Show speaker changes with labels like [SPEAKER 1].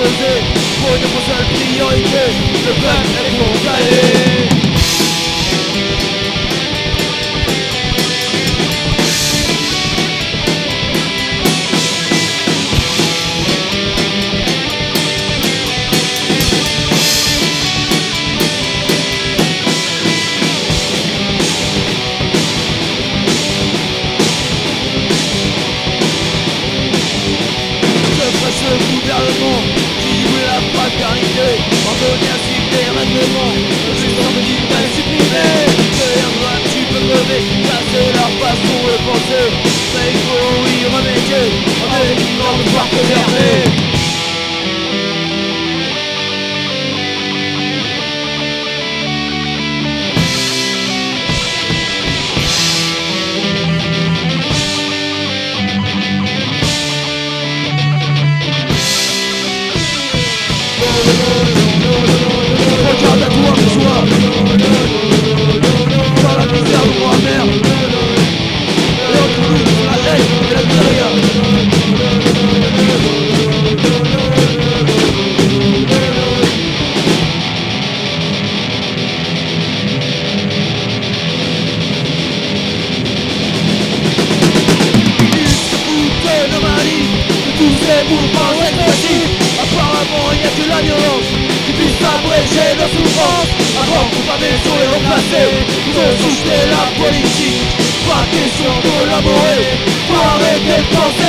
[SPEAKER 1] peser pour une seule priorité, le peuple est condamné. Ce gouvernement qui veut la fraternité, ordonner à suivre les règlements, le système me dit pas supprimer. Tu peux crever, car c'est leur façon de penser, mais il faut y remédier en éliminant le pouvoir gouverner. Regarde à toi que sois dans la misère de grand-mère et entre nous la haine et la guérilla. Ils se foutent de Mali, de tous ces mouvements répressifs. Apparemment il n'y a que la violence qui puisse abréger nos souffrances. Avant qu'on va maison et remplacer, ils ont soufflé la politique. Pas question de collaborer, faut arrêter de penser